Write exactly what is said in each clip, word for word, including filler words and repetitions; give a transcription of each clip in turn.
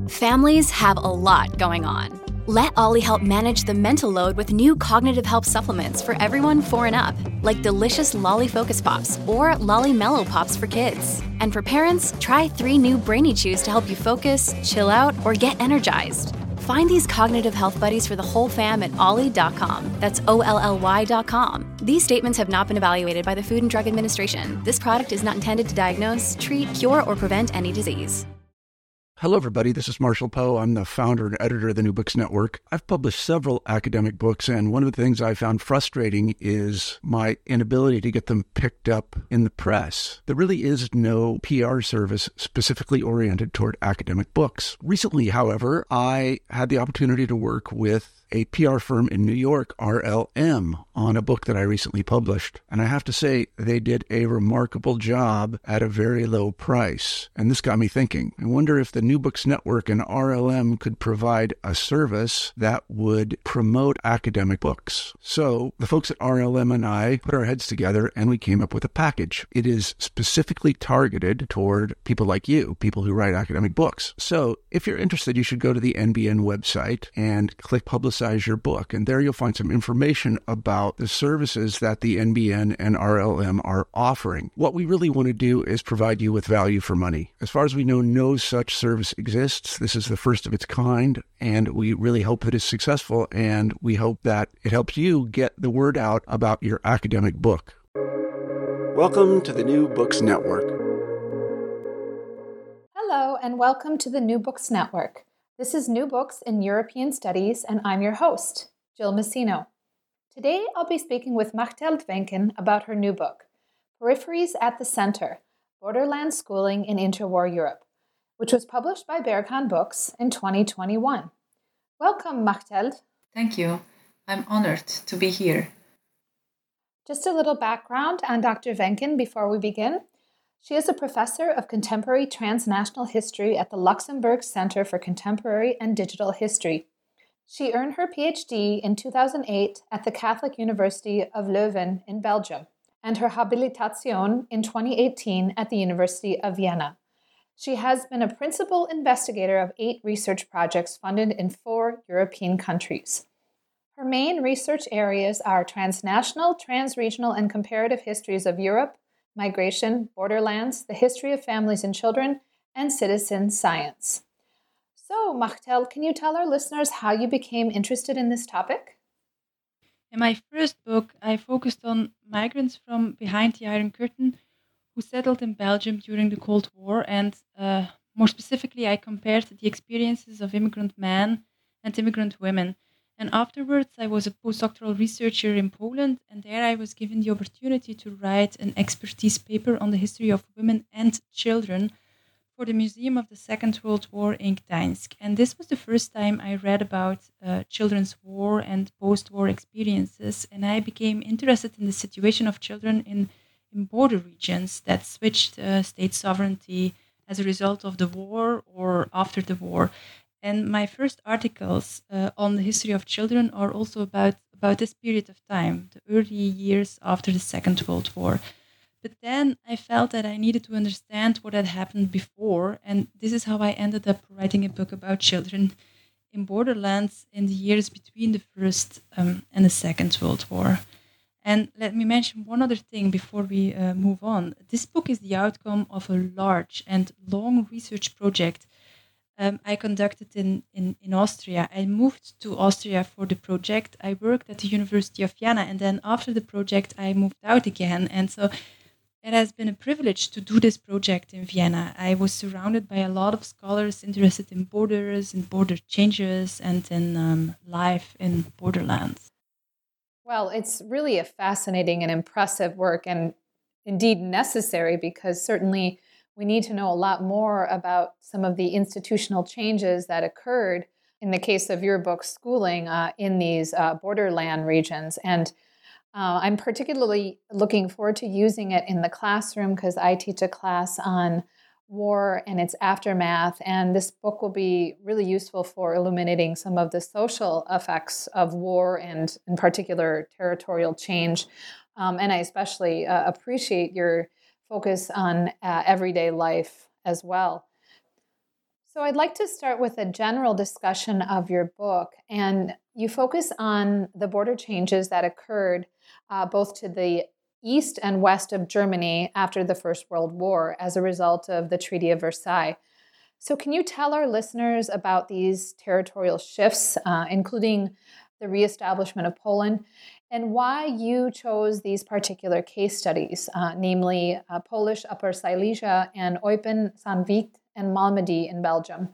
Families have a lot going on. Let Ollie help manage the mental load with new cognitive help supplements for everyone four and up, like delicious Lolly Focus Pops or Lolly Mellow Pops for kids. And for parents, try three new Brainy Chews to help you focus, chill out, or get energized. Find these cognitive health buddies for the whole fam at ollie dot com. That's O L L Y dot com. These statements have not been evaluated by the Food and Drug Administration. This product is not intended to diagnose, treat, cure, or prevent any disease. Hello, everybody. This is Marshall Poe. I'm the founder and editor of the New Books Network. I've published several academic books, and one of the things I found frustrating is my inability to get them picked up in the press. There really is no P R service specifically oriented toward academic books. Recently, however, I had the opportunity to work with a P R firm in New York, R L M, on a book that I recently published. And I have to say, they did a remarkable job at a very low price. And this got me thinking. I wonder if the New Books Network and R L M could provide a service that would promote academic books. So the folks at R L M and I put our heads together and we came up with a package. It is specifically targeted toward people like you, people who write academic books. So if you're interested, you should go to the N B N website and click Publicize Your Book. And there you'll find some information about the services that the N B N and R L M are offering. What we really want to do is provide you with value for money. As far as we know, no such service exists. This is the first of its kind, and we really hope it is successful, and we hope that it helps you get the word out about your academic book. Welcome to the New Books Network. Hello, and welcome to the New Books Network. This is New Books in European Studies, and I'm your host, Jill Messino. Today, I'll be speaking with Machteld Wenken about her new book, Peripheries at the Center, Borderland Schooling in Interwar Europe, which was published by Berghahn Books in twenty twenty-one. Welcome, Machteld. Thank you. I'm honored to be here. Just a little background on Doctor Wenken before we begin. She is a professor of contemporary transnational history at the Luxembourg Center for Contemporary and Digital History. She earned her P H D in two thousand eight at the Catholic University of Leuven in Belgium, and her Habilitation in twenty eighteen at the University of Vienna. She has been a principal investigator of eight research projects funded in four European countries. Her main research areas are transnational, transregional, and comparative histories of Europe, migration, borderlands, the history of families and children, and citizen science. So, Machteld, can you tell our listeners how you became interested in this topic? In my first book, I focused on migrants from behind the Iron Curtain who settled in Belgium during the Cold War, and uh, more specifically, I compared the experiences of immigrant men and immigrant women. And afterwards, I was a postdoctoral researcher in Poland, and there I was given the opportunity to write an expertise paper on the history of women and children for the Museum of the Second World War in Gdańsk. And this was the first time I read about uh, children's war and post-war experiences, and I became interested in the situation of children in, in border regions that switched uh, state sovereignty as a result of the war or after the war. And my first articles uh, on the history of children are also about, about this period of time, the early years after the Second World War. But then I felt that I needed to understand what had happened before, and this is how I ended up writing a book about children in borderlands in the years between the First um, and the Second World War. And let me mention one other thing before we uh, move on. This book is the outcome of a large and long research project Um, I conducted in, in, in Austria. I moved to Austria for the project. I worked at the University of Vienna, and then after the project, I moved out again. And so it has been a privilege to do this project in Vienna. I was surrounded by a lot of scholars interested in borders, in border changes, and in um, life in borderlands. Well, it's really a fascinating and impressive work, and indeed necessary, because certainly we need to know a lot more about some of the institutional changes that occurred in the case of your book, Schooling, uh, in these uh, borderland regions. And uh, I'm particularly looking forward to using it in the classroom because I teach a class on war and its aftermath. And this book will be really useful for illuminating some of the social effects of war and, in particular, territorial change. Um, and I especially uh, appreciate your focus on uh, everyday life as well. So I'd like to start with a general discussion of your book, and you focus on the border changes that occurred uh, both to the east and west of Germany after the First World War as a result of the Treaty of Versailles. So can you tell our listeners about these territorial shifts, uh, including the reestablishment of Poland, and why you chose these particular case studies, uh, namely uh, Polish Upper Silesia and Eupen, Zandvoort, and Malmedy in Belgium?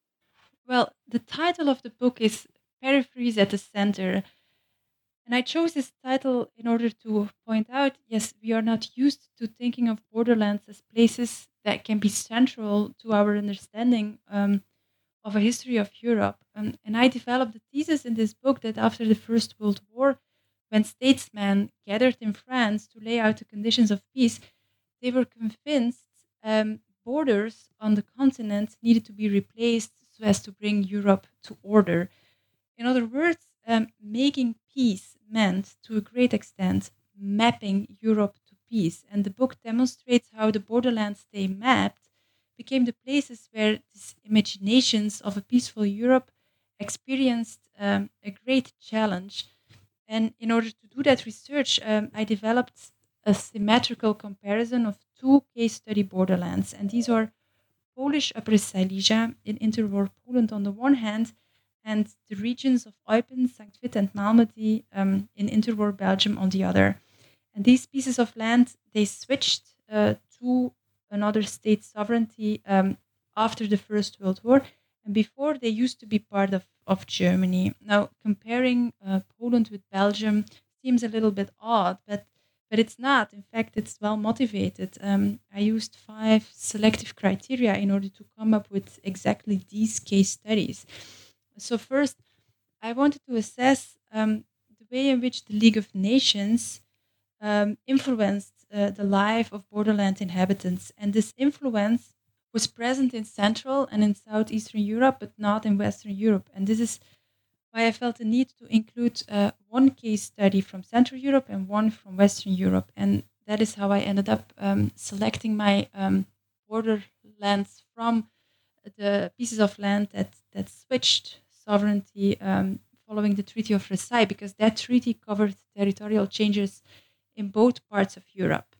Well, the title of the book is Peripheries at the Center. And I chose this title in order to point out, yes, we are not used to thinking of borderlands as places that can be central to our understanding um, of a history of Europe. Um, and I developed a thesis in this book that after the First World War, when statesmen gathered in France to lay out the conditions of peace, they were convinced um, borders on the continent needed to be replaced so as to bring Europe to order. In other words, um, making peace meant, to a great extent, mapping Europe to peace. And the book demonstrates how the borderlands they mapped became the places where these imaginations of a peaceful Europe experienced um, a great challenge. And in order to do that research, um, I developed a symmetrical comparison of two case study borderlands. And these are Polish Upper Silesia in interwar Poland on the one hand, and the regions of Eupen, Zandvoort, and Malmedy um, in interwar Belgium on the other. And these pieces of land, they switched uh, to another state sovereignty um, after the First World War. And before, they used to be part of, of Germany. Now, comparing uh, Poland with Belgium seems a little bit odd, but but it's not. In fact, it's well motivated. Um, I used five selective criteria in order to come up with exactly these case studies. So first, I wanted to assess um, the way in which the League of Nations um, influenced uh, the life of borderland inhabitants. And this influence was present in Central and in Southeastern Europe, but not in Western Europe. And this is why I felt the need to include uh, one case study from Central Europe and one from Western Europe. And that is how I ended up um, selecting my um, borderlands from the pieces of land that, that switched sovereignty um, following the Treaty of Versailles, because that treaty covered territorial changes in both parts of Europe.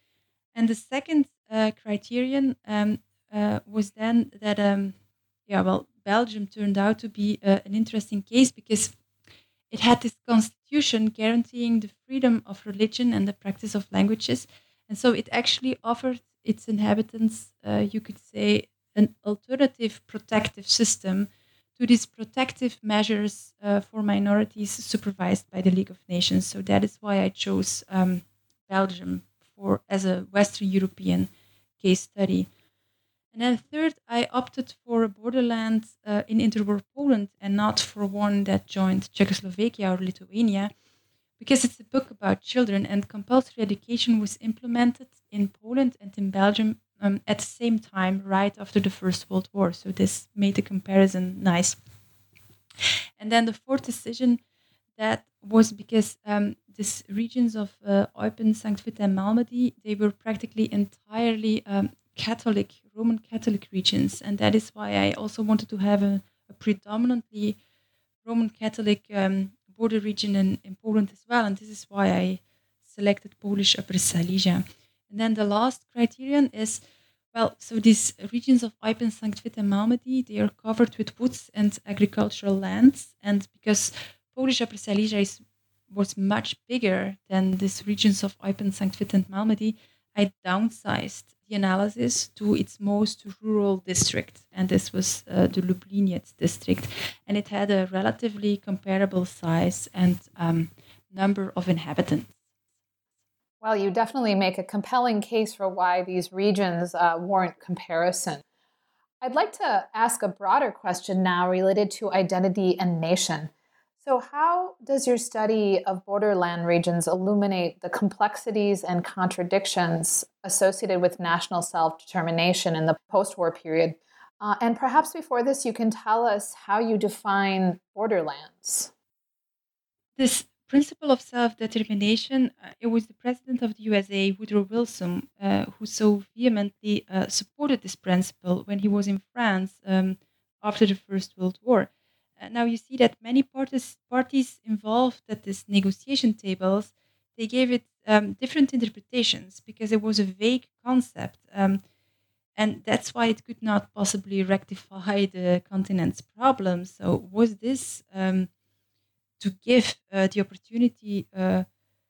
And the second uh, criterion um, uh, was then that, um, yeah, well, Belgium turned out to be uh, an interesting case because it had this constitution guaranteeing the freedom of religion and the practice of languages. And so it actually offered its inhabitants, uh, you could say, an alternative protective system to these protective measures uh, for minorities supervised by the League of Nations. So that is why I chose um, Belgium for as a Western European case study. And then third, I opted for a borderland uh, in interwar Poland and not for one that joined Czechoslovakia or Lithuania, because it's a book about children, and compulsory education was implemented in Poland and in Belgium Um, at the same time, right after the First World War. So this made the comparison nice. And then the fourth decision, that was because um, these regions of uh, Eupen, Zandvoort, and Malmedy, they were practically entirely um, Catholic, Roman Catholic regions. And that is why I also wanted to have a, a predominantly Roman Catholic um, border region in, in Poland as well. And this is why I selected Polish Upper Silesia. And then the last criterion is, well, so these regions of Eupen, Zandvoort, and Malmedy, they are covered with woods and agricultural lands. And because Polish Upper Silesia is, was much bigger than these regions of Eupen, Zandvoort, and Malmedy, I downsized the analysis to its most rural district. And this was uh, the Lubliniec district. And it had a relatively comparable size and um, number of inhabitants. Well, you definitely make a compelling case for why these regions uh, warrant comparison. I'd like to ask a broader question now related to identity and nation. So how does your study of borderland regions illuminate the complexities and contradictions associated with national self-determination in the post-war period? Uh, and perhaps before this, you can tell us how you define borderlands. This principle of self-determination, uh, it was the president of the U S A, Woodrow Wilson, uh, who so vehemently uh, supported this principle when he was in France um, after the First World War. Uh, now you see that many parties, parties involved at this negotiation tables, they gave it um, different interpretations because it was a vague concept. Um, and that's why it could not possibly rectify the continent's problems. So was this um, to give uh, the opportunity uh,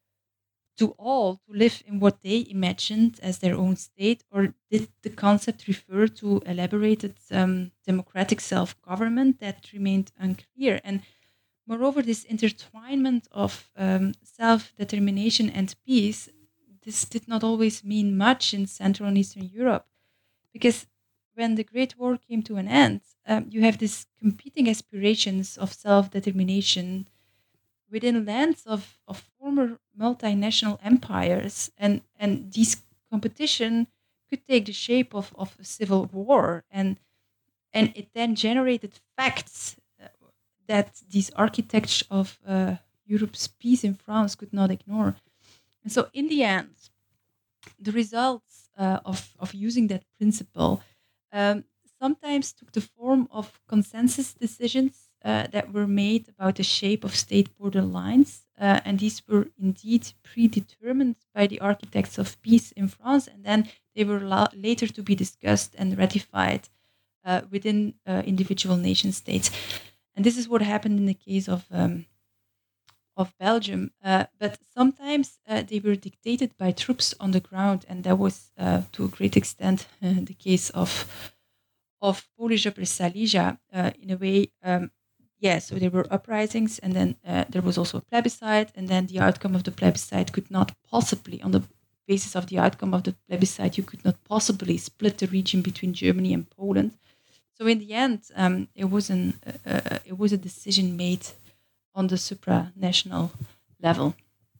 to all to live in what they imagined as their own state, or did the concept refer to elaborated um, democratic self-government? That remained unclear. And moreover, this intertwinement of um, self-determination and peace, this did not always mean much in Central and Eastern Europe, because when the Great War came to an end, um, you have these competing aspirations of self-determination within lands of, of former multinational empires, and, and this competition could take the shape of, of a civil war, and and it then generated facts uh, that these architects of uh, Europe's peace in France could not ignore. And so in the end, the results uh, of, of using that principle um, sometimes took the form of consensus decisions uh, that were made about the shape of state border lines. Uh, and these were indeed predetermined by the architects of peace in France, and then they were la- later to be discussed and ratified uh, within uh, individual nation states. And this is what happened in the case of um, of Belgium. Uh, but sometimes uh, they were dictated by troops on the ground, and that was uh, to a great extent uh, the case of of Polish Upper Silesia. Uh, in a way, um, yeah, so there were uprisings, and then uh, there was also a plebiscite, and then the outcome of the plebiscite could not possibly, on the basis of the outcome of the plebiscite, you could not possibly split the region between Germany and Poland. So in the end, um, it was an uh, uh, it was a decision made on the supranational level.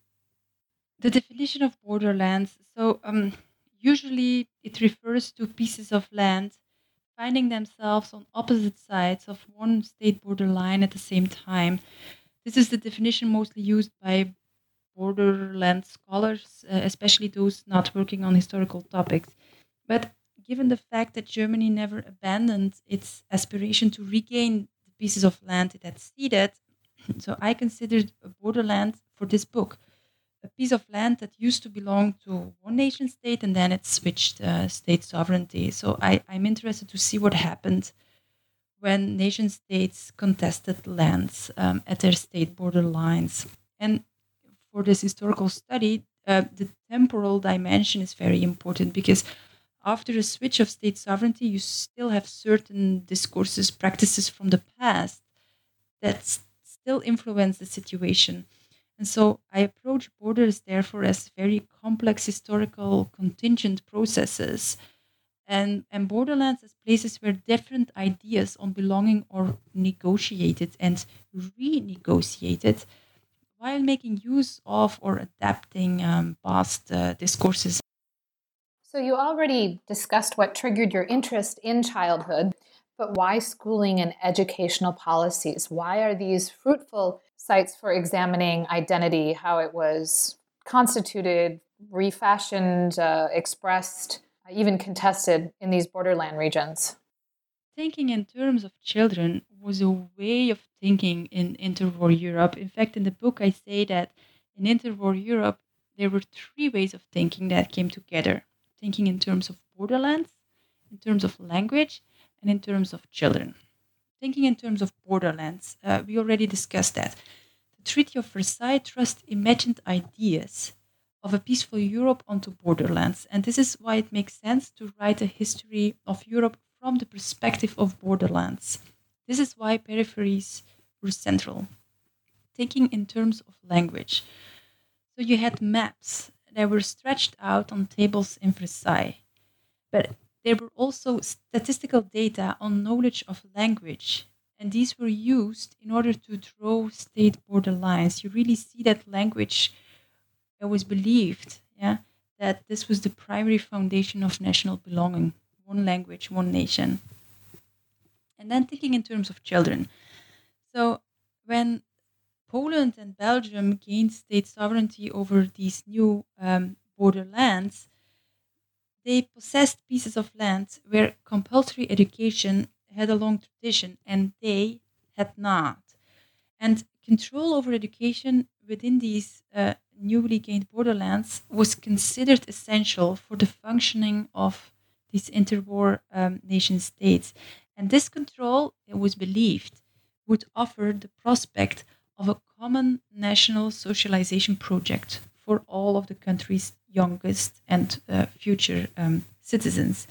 The definition of borderlands. So um, usually it refers to pieces of land finding themselves on opposite sides of one state border line at the same time. This is the definition mostly used by borderland scholars, uh, especially those not working on historical topics. But given the fact that Germany never abandoned its aspiration to regain the pieces of land it had ceded, so I considered a borderland for this book a piece of land that used to belong to one nation state, and then it switched uh, state sovereignty. So I, I'm interested to see what happened when nation states contested lands um, at their state border lines. And for this historical study, uh, the temporal dimension is very important, because after a switch of state sovereignty, you still have certain discourses, practices from the past that still influence the situation. And so I approach borders, therefore, as very complex historical contingent processes, and, and borderlands as places where different ideas on belonging are negotiated and renegotiated while making use of or adapting um, past uh, discourses. So you already discussed what triggered your interest in childhood, but why schooling and educational policies? Why are these fruitful sites for examining identity, how it was constituted, refashioned, uh, expressed, even contested in these borderland regions? Thinking in terms of children was a way of thinking in interwar Europe. In fact, in the book, I say that in interwar Europe, there were three ways of thinking that came together. Thinking in terms of borderlands, in terms of language, and in terms of children. Thinking in terms of borderlands, uh, we already discussed that. The Treaty of Versailles thrust imagined ideas of a peaceful Europe onto borderlands, and this is why it makes sense to write a history of Europe from the perspective of borderlands. This is why peripheries were central. Thinking in terms of language. So you had maps that were stretched out on tables in Versailles, but there were also statistical data on knowledge of language, and these were used in order to draw state border lines. You really see that language it was believed, yeah, that this was the primary foundation of national belonging, one language, one nation. And then thinking in terms of children. So when Poland and Belgium gained state sovereignty over these new um, borderlands, they possessed pieces of land where compulsory education had a long tradition and they had not. And control over education within these uh, newly gained borderlands was considered essential for the functioning of these interwar um, nation states. And this control, it was believed, would offer the prospect of a common national socialization project for all of the country's youngest and uh, future um, citizens.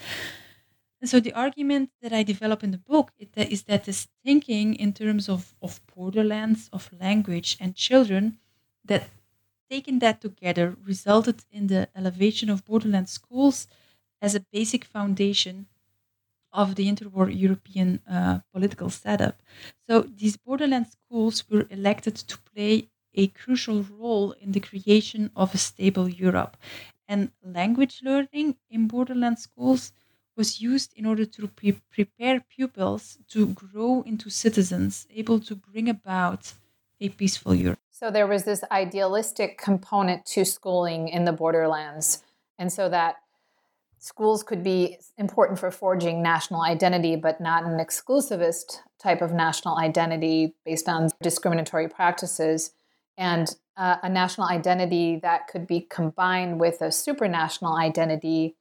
And so the argument that I develop in the book is that, is that this thinking in terms of, of borderlands, of language and children, that taking that together resulted in the elevation of borderland schools as a basic foundation of the interwar European uh, political setup. So these borderland schools were elected to play a crucial role in the creation of a stable Europe. And language learning in borderland schools was used in order to pre- prepare pupils to grow into citizens able to bring about a peaceful Europe. So there was this idealistic component to schooling in the borderlands, and so that schools could be important for forging national identity, but not an exclusivist type of national identity based on discriminatory practices, and uh, a national identity that could be combined with a supranational identity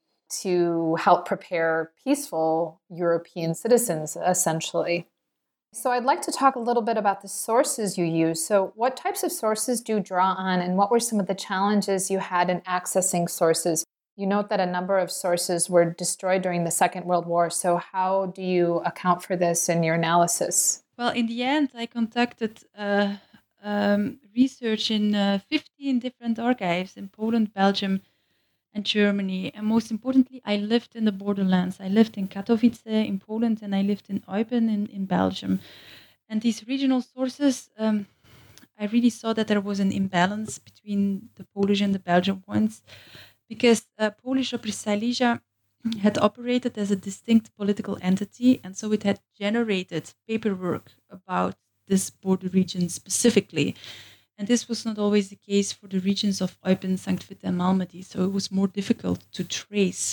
to help prepare peaceful European citizens, essentially. So I'd like to talk a little bit about the sources you use. So what types of sources do you draw on, and what were some of the challenges you had in accessing sources? You note that a number of sources were destroyed during the Second World War. So how do you account for this in your analysis? Well, in the end, I conducted uh, um, research in uh, fifteen different archives in Poland, Belgium, and Germany. And most importantly, I lived in the borderlands. I lived in Katowice in Poland, and I lived in Eupen in, in Belgium. And these regional sources, um, I really saw that there was an imbalance between the Polish and the Belgian ones, because uh, Polish Upper Silesia had operated as a distinct political entity, and so it had generated paperwork about this border region specifically. And this was not always the case for the regions of Eupen, Sankt Vith, and Malmedy, so it was more difficult to trace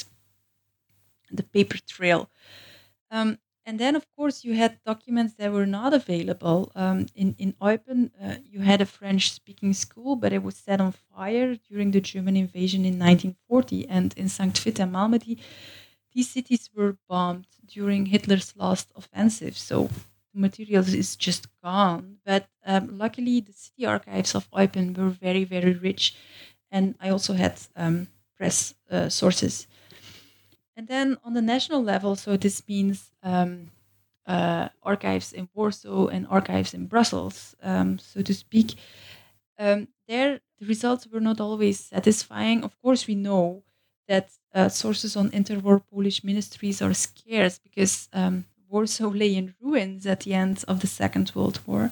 the paper trail. Um, and then, of course, you had documents that were not available. Um, in, in Eupen, uh, you had a French-speaking school, but it was set on fire during the German invasion in nineteen forty. And in Sankt Vith and Malmedy, these cities were bombed during Hitler's last offensive. So materials is just gone. But um, luckily, the city archives of Eupen were very, very rich. And I also had um, press uh, sources. And then on the national level, so this means um, uh, archives in Warsaw and archives in Brussels, um, so to speak, um, there the results were not always satisfying. Of course, we know that uh, sources on interwar Polish ministries are scarce because um, Warsaw lay in ruins at the end of the Second World War.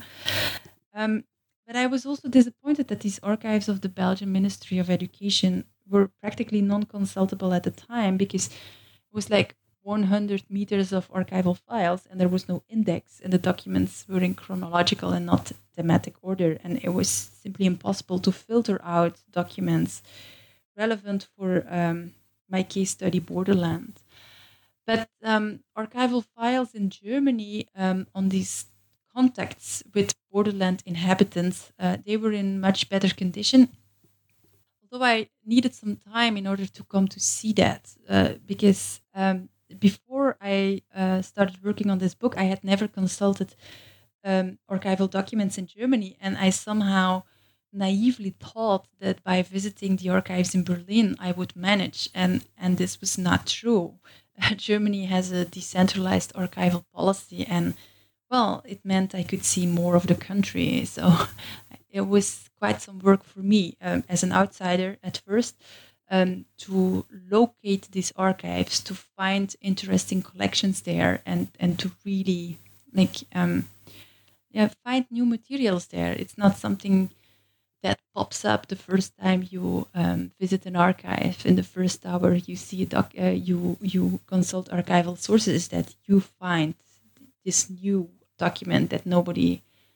Um, but I was also disappointed that these archives of the Belgian Ministry of Education were practically non-consultable at the time, because it was like one hundred meters of archival files and there was no index, and the documents were in chronological and not thematic order, and it was simply impossible to filter out documents relevant for um, my case study Borderland. But um, archival files in Germany um, on these contacts with borderland inhabitants, uh, they were in much better condition. Although I needed some time in order to come to see that, uh, because um, before I uh, started working on this book, I had never consulted um, archival documents in Germany, and I somehow naively thought that by visiting the archives in Berlin, I would manage, and, and this was not true. Uh, Germany has a decentralized archival policy, and well, it meant I could see more of the country. So it was quite some work for me um, as an outsider at first um, to locate these archives, to find interesting collections there, and, and to really like um, yeah, find new materials there. It's not something that pops up the first time you um, visit an archive. In the first hour, you see a doc, uh, you you consult archival sources, that you find this new document that nobody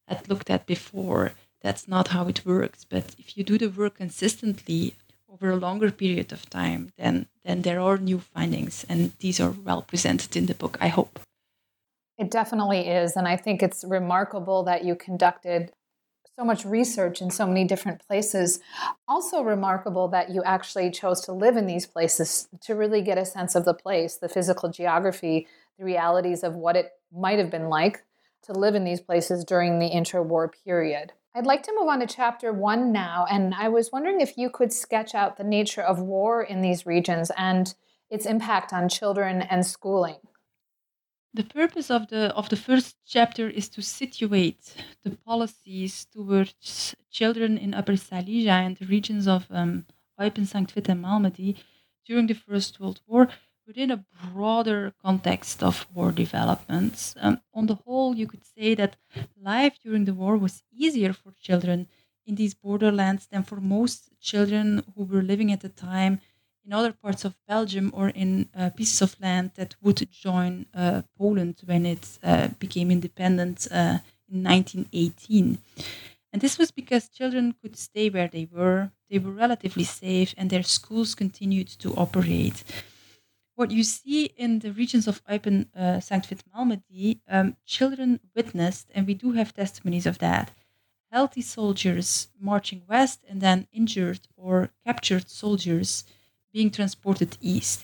had looked at before. That's not how it works. But if you do the work consistently over a longer period of time, then then there are new findings, and these are well presented in the book, I hope. It definitely is. And I think it's remarkable that you conducted so much research in so many different places. Also remarkable that you actually chose to live in these places to really get a sense of the place, the physical geography, the realities of what it might have been like to live in these places during the interwar period. I'd like to move on to chapter one now, and I was wondering if you could sketch out the nature of war in these regions and its impact on children and schooling. The purpose of the of the first chapter is to situate the policies towards children in Upper Silesia and the regions of um, Eupen, Sankt Vith, and Malmedy during the First World War within a broader context of war developments. Um, on the whole, you could say that life during the war was easier for children in these borderlands than for most children who were living at the time in other parts of Belgium or in uh, pieces of land that would join uh, Poland when it uh, became independent uh, in nineteen eighteen. And this was because children could stay where they were, they were relatively safe, and their schools continued to operate. What you see in the regions of Eupen, uh, Sankt Vith, Malmedy, um, children witnessed, and we do have testimonies of that, healthy soldiers marching west and then injured or captured soldiers being transported east.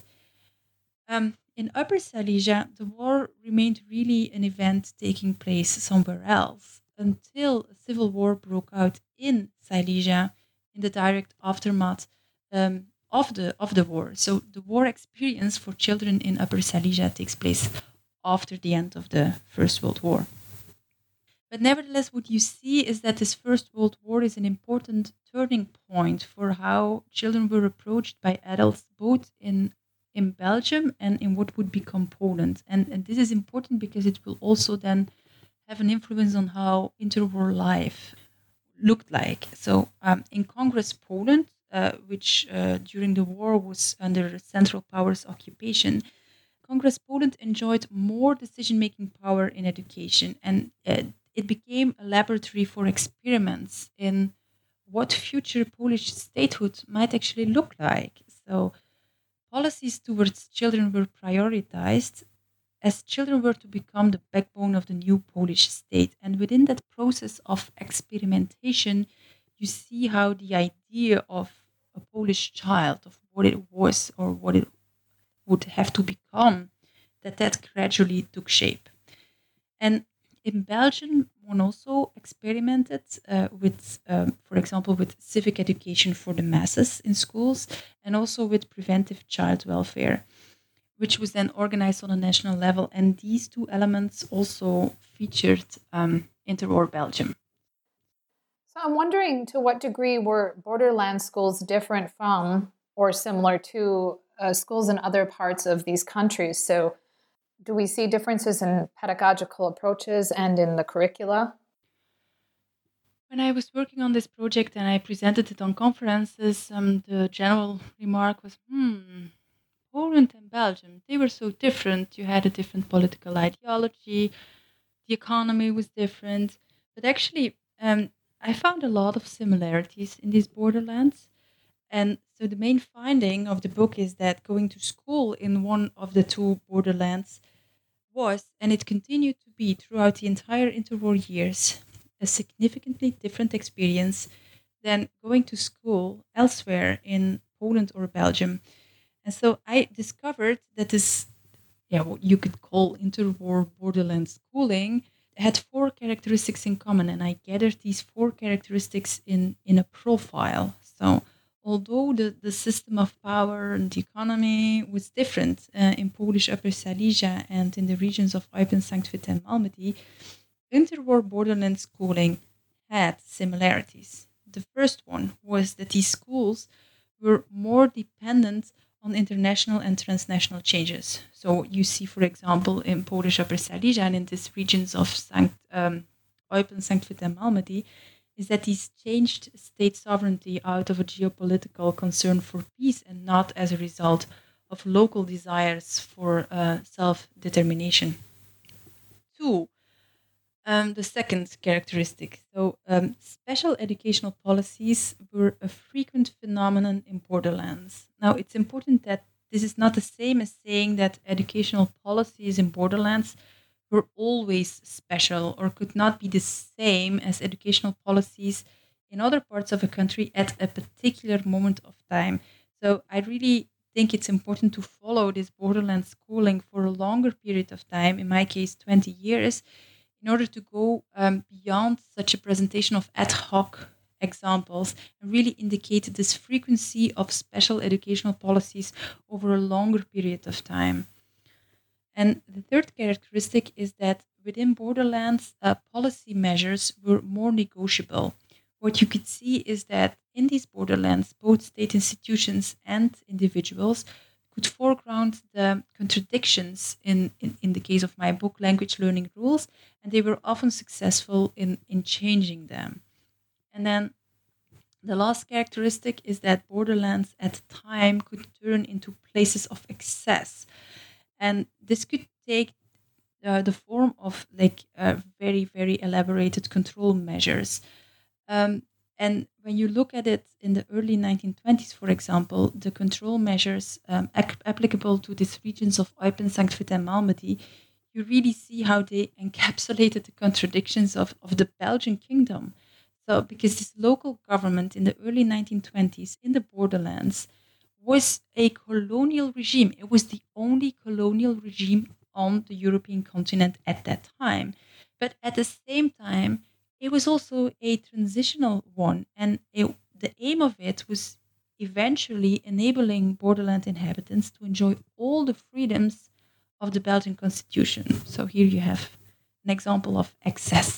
Um, in Upper Silesia, the war remained really an event taking place somewhere else until a civil war broke out in Silesia in the direct aftermath um, of the of the war. So the war experience for children in Upper Silesia takes place after the end of the First World War. But nevertheless, what you see is that this First World War is an important turning point for how children were approached by adults, both in, in Belgium and in what would become Poland. And, and this is important because it will also then have an influence on how interwar life looked like. So um, in Congress Poland, uh, which uh, during the war was under Central Powers occupation, Congress Poland enjoyed more decision-making power in education, and uh, it became a laboratory for experiments in what future Polish statehood might actually look like. So policies towards children were prioritized as children were to become the backbone of the new Polish state. And within that process of experimentation, you see how the idea of a Polish child, of what it was or what it would have to become, that that gradually took shape. And in Belgium, one also experimented uh, with, um, for example, with civic education for the masses in schools, and also with preventive child welfare, which was then organized on a national level. And these two elements also featured um, interwar Belgium. So I'm wondering, to what degree were borderland schools different from or similar to uh, schools in other parts of these countries? So do we see differences in pedagogical approaches and in the curricula? When I was working on this project and I presented it on conferences, um, the general remark was, hmm, Poland and Belgium, they were so different. You had a different political ideology, the economy was different. But actually, um, I found a lot of similarities in these borderlands. And so the main finding of the book is that going to school in one of the two borderlands was, and it continued to be throughout the entire interwar years, a significantly different experience than going to school elsewhere in Poland or Belgium. And so I discovered that this, yeah, what you could call interwar borderland schooling had four characteristics in common, and I gathered these four characteristics in, in a profile. So although the, the system of power and the economy was different uh, in Polish Upper Silesia and in the regions of Eupen, Sankt Vith, and Malmedy, interwar borderland schooling had similarities. The first one was that these schools were more dependent on international and transnational changes. So you see, for example, in Polish Upper Silesia and in these regions of Sankt, um, Eupen, Sankt Vith, and Malmedy, is that these changed state sovereignty out of a geopolitical concern for peace and not as a result of local desires for uh, self-determination. Two, uh, um, the second characteristic. So, um, special educational policies were a frequent phenomenon in borderlands. Now, it's important that this is not the same as saying that educational policies in borderlands were always special or could not be the same as educational policies in other parts of a country at a particular moment of time. So, I really think it's important to follow this borderland schooling for a longer period of time, in my case, twenty years, in order to go um, beyond such a presentation of ad hoc examples and really indicate this frequency of special educational policies over a longer period of time. And the third characteristic is that within borderlands, uh, policy measures were more negotiable. What you could see is that in these borderlands, both state institutions and individuals could foreground the contradictions in, in, in the case of my book, Language Learning Rules, and they were often successful in, in changing them. And then the last characteristic is that borderlands at the time could turn into places of excess. And this could take uh, the form of like uh, very, very elaborated control measures. Um, and when you look at it in the early nineteen twenties, for example, the control measures um, ac- applicable to these regions of Eupen, Sankt Vith and Malmedy, you really see how they encapsulated the contradictions of, of the Belgian kingdom. So because this local government in the early nineteen twenties in the borderlands was a colonial regime. It was the only colonial regime on the European continent at that time. But at the same time, it was also a transitional one, and it, the aim of it was eventually enabling borderland inhabitants to enjoy all the freedoms of the Belgian constitution. So here you have an example of access.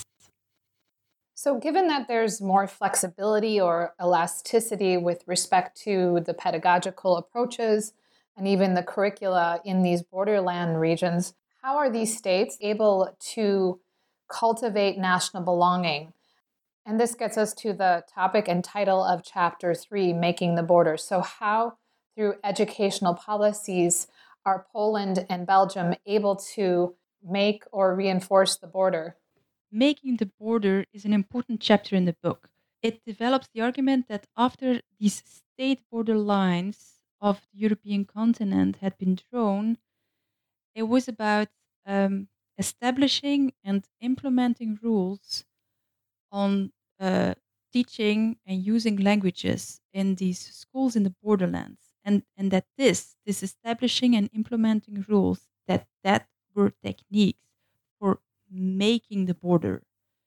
So given that there's more flexibility or elasticity with respect to the pedagogical approaches and even the curricula in these borderland regions, how are these states able to cultivate national belonging? And this gets us to the topic and title of chapter three, Making the Border. So how, through educational policies, are Poland and Belgium able to make or reinforce the border? Making the Border is an important chapter in the book. It develops the argument that after these state border lines of the European continent had been drawn, it was about um, establishing and implementing rules on uh, teaching and using languages in these schools in the borderlands. And, and that this, this establishing and implementing rules, that that were techniques for making the border.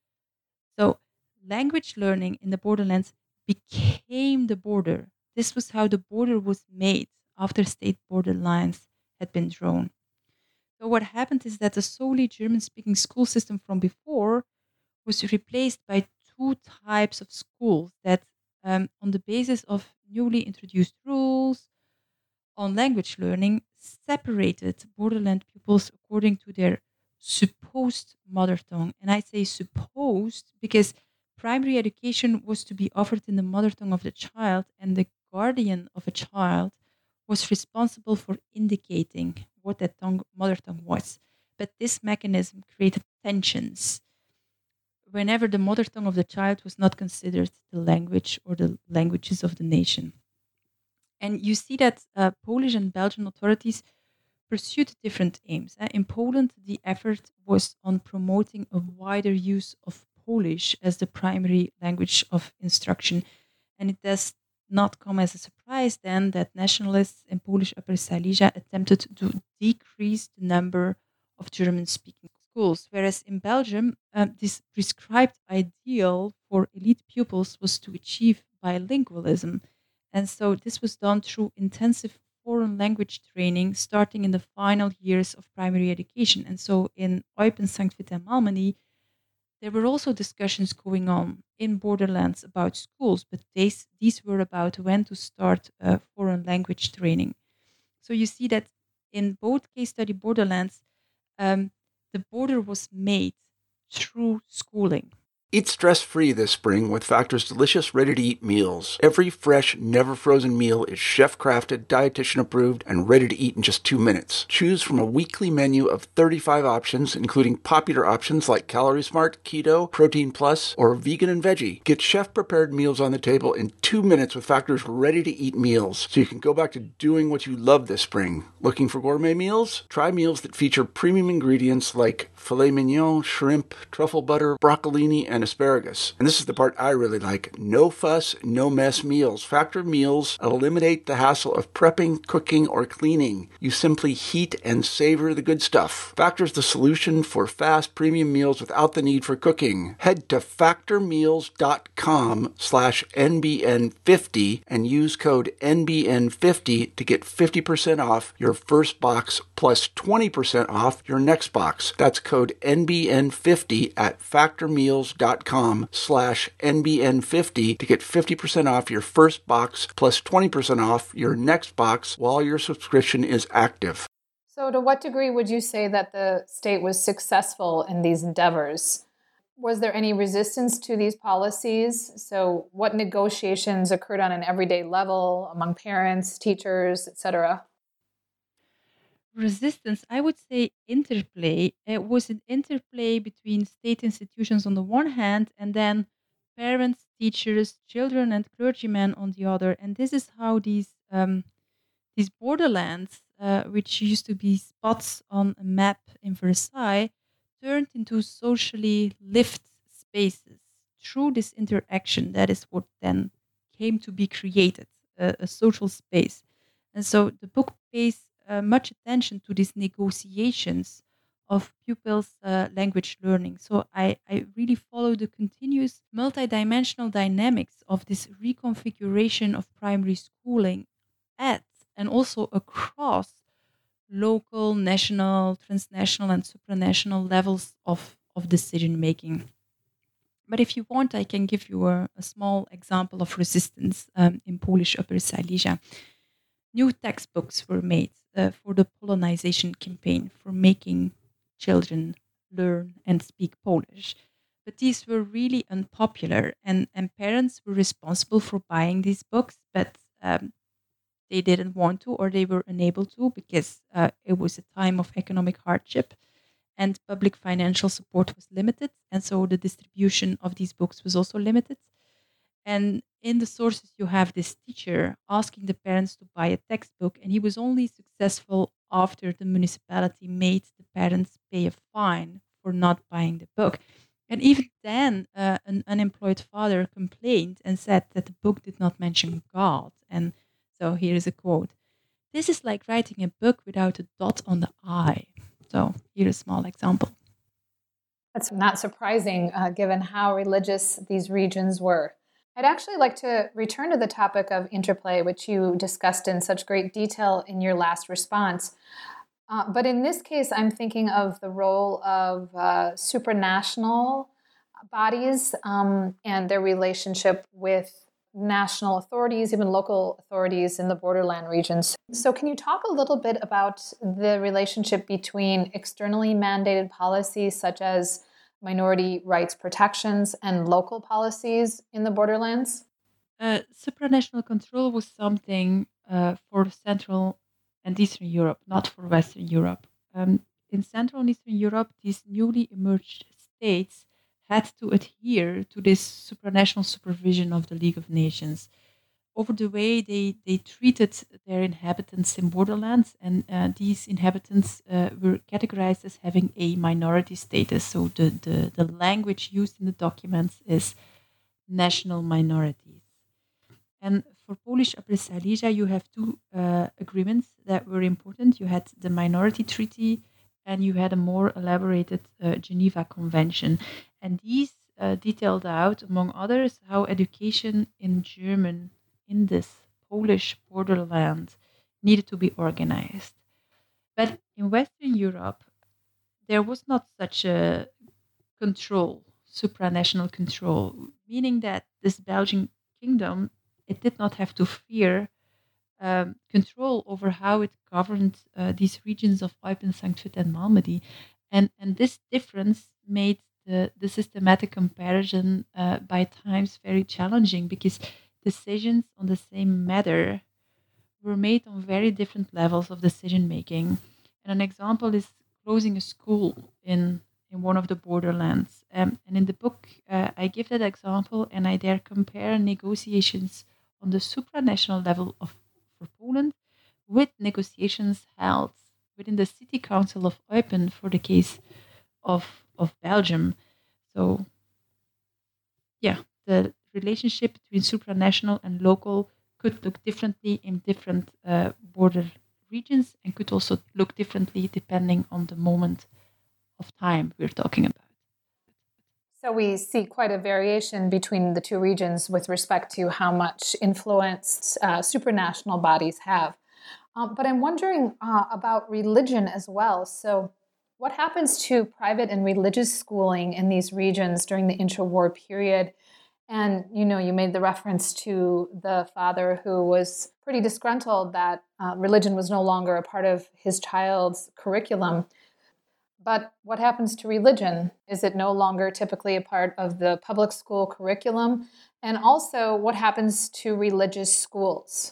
So language learning in the borderlands became the border. This was how the border was made after state border lines had been drawn. So what happened is that the solely German-speaking school system from before was replaced by two types of schools that, um, on the basis of newly introduced rules on language learning, separated borderland pupils according to their supposed mother tongue. And I say supposed because primary education was to be offered in the mother tongue of the child, and the guardian of a child was responsible for indicating what that tongue, mother tongue was. But this mechanism created tensions whenever the mother tongue of the child was not considered the language or the languages of the nation. And you see that uh, Polish and Belgian authorities pursued different aims. In Poland, the effort was on promoting a wider use of Polish as the primary language of instruction. And it does not come as a surprise then that nationalists in Polish Upper Silesia attempted to decrease the number of German-speaking schools. Whereas in Belgium, um, this prescribed ideal for elite pupils was to achieve bilingualism. And so this was done through intensive foreign language training starting in the final years of primary education. And so in Eupen, Sankt Vith and Malmedy, there were also discussions going on in borderlands about schools, but these, these were about when to start uh, foreign language training. So you see that in both case study borderlands, um, the border was made through schooling. Eat stress-free this spring with Factor's delicious, ready-to-eat meals. Every fresh, never-frozen meal is chef-crafted, dietitian-approved, and ready to eat in just two minutes. Choose from a weekly menu of thirty-five options, including popular options like Calorie Smart, Keto, Protein Plus, or Vegan and Veggie. Get chef-prepared meals on the table in two minutes with Factor's ready-to-eat meals, so you can go back to doing what you love this spring. Looking for gourmet meals? Try meals that feature premium ingredients like filet mignon, shrimp, truffle butter, broccolini, and asparagus. And this is the part I really like. No fuss, no mess meals. Factor meals eliminate the hassle of prepping, cooking, or cleaning. You simply heat and savor the good stuff. Factor's the solution for fast premium meals without the need for cooking. Head to factormeals.com slash NBN50 and use code N B N fifty to get fifty percent off your first box plus twenty percent off your next box. That's code N B N fifty at factormeals.com slash N B N fifty to get fifty percent off your first box plus twenty percent off your next box while your subscription is active. So to what degree would you say that the state was successful in these endeavors? Was there any resistance to these policies? So what negotiations occurred on an everyday level among parents, teachers, et cetera? Resistance, I would say interplay. It was an interplay between state institutions on the one hand and then parents, teachers, children, and clergymen on the other. And this is how these um, these borderlands, uh, which used to be spots on a map in Versailles, turned into socially lived spaces through this interaction. That is what then came to be created, a, a social space. And so the book pays uh, much attention to these negotiations of pupils' uh, language learning. So I, I really follow the continuous multidimensional dynamics of this reconfiguration of primary schooling at and also across local, national, transnational, and supranational levels of, of decision making. But if you want, I can give you a, a small example of resistance um, in Polish Upper Silesia. New textbooks were made uh, for the Polonization campaign, for making children learn and speak Polish. But these were really unpopular, and, and parents were responsible for buying these books, but um, they didn't want to, or they were unable to, because uh, it was a time of economic hardship and public financial support was limited. And so the distribution of these books was also limited. And in the sources, you have this teacher asking the parents to buy a textbook, and he was only successful after the municipality made the parents pay a fine for not buying the book. And even then, uh, an unemployed father complained and said that the book did not mention God. And so here is a quote. "This is like writing a book without a dot on the I." So here's a small example. That's not surprising, uh, given how religious these regions were. I'd actually like to return to the topic of interplay, which you discussed in such great detail in your last response. Uh, but in this case, I'm thinking of the role of uh, supranational bodies um, and their relationship with national authorities, even local authorities in the borderland regions. So can you talk a little bit about the relationship between externally mandated policies such as minority rights protections and local policies in the borderlands? Uh, supranational control was something uh, for Central and Eastern Europe, not for Western Europe. Um, in Central and Eastern Europe, these newly emerged states had to adhere to this supranational supervision of the League of Nations over the way they, they treated their inhabitants in borderlands, and uh, these inhabitants uh, were categorized as having a minority status. So the, the, the language used in the documents is national minorities. And for Polish Upper Silesia, you have two uh, agreements that were important. You had the Minority Treaty, and you had a more elaborated uh, Geneva Convention. And these uh, detailed out, among others, how education in German in this Polish borderland needed to be organized. But in Western Europe, there was not such a control, supranational control, meaning that this Belgian kingdom, it did not have to fear um, control over how it governed uh, these regions of Eupen, Sankt Vith, and Malmedy. And, and this difference made the, the systematic comparison uh, by times very challenging because decisions on the same matter were made on very different levels of decision making. And an example is closing a school in, in one of the borderlands. Um, and in the book, uh, I give that example and I there compare negotiations on the supranational level of for Poland with negotiations held within the city council of Eupen for the case of, of Belgium. So, yeah, the relationship between supranational and local could look differently in different uh, border regions and could also look differently depending on the moment of time we're talking about. So we see quite a variation between the two regions with respect to how much influence uh, supranational bodies have. Um, but I'm wondering uh, about religion as well. So what happens to private and religious schooling in these regions during the interwar period? And, you know, you made the reference to the father who was pretty disgruntled that uh, religion was no longer a part of his child's curriculum. But what happens to religion? Is it no longer typically a part of the public school curriculum? And also, what happens to religious schools?